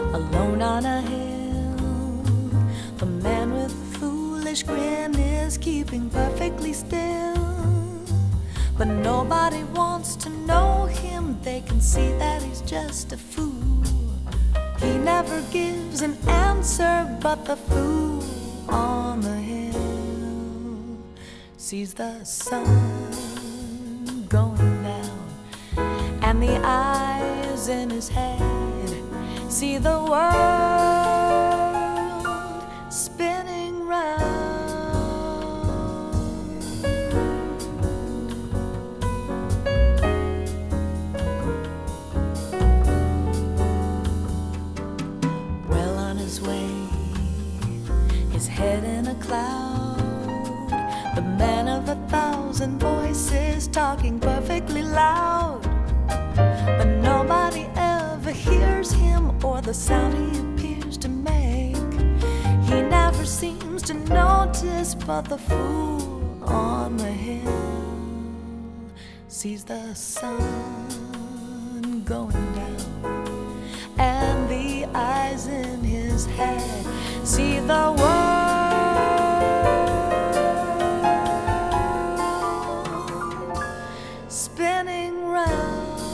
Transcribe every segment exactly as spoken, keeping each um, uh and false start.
alone on a hill. The man with the foolish grin is keeping perfectly still, but nobody wants to know him. They can see that he's just a fool. He never gives an answer, but the fool on the hill sees the sun going down, and the eyes in his head see the world spinning round. Well on his way, his head in a cloud, the man of a thousand voices talking perfectly loud, but nobody ever hears him or the sound he appears to make. He never seems to notice, but the fool on the hill sees the sun going down, and the eyes in his head see the world spinning round.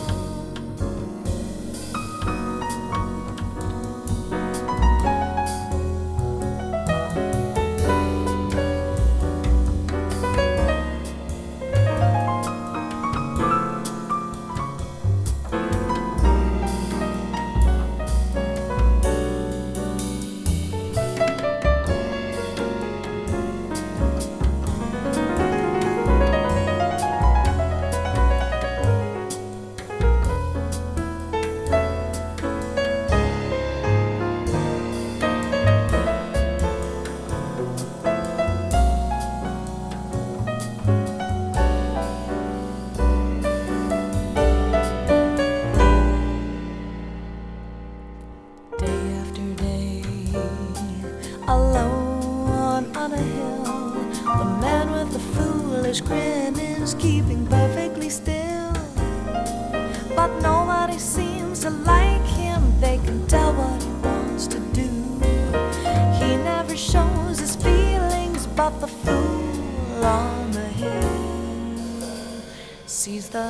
Alone on a hill, the man with the foolish grin is keeping perfectly still, but nobody seems to like him. They can tell what he wants to do. He never shows his feelings, but the fool on the hill sees the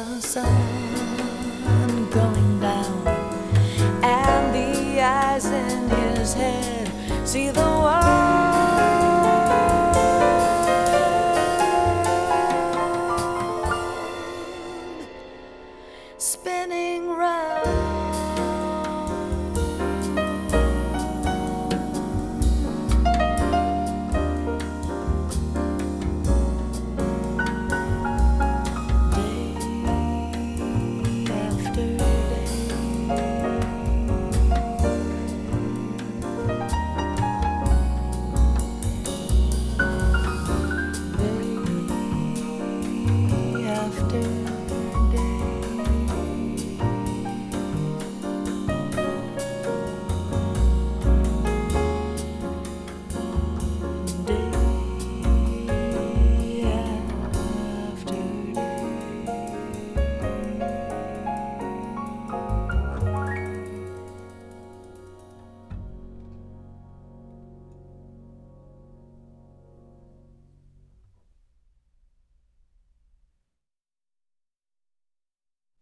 sun going down, and the eyes in his head see the world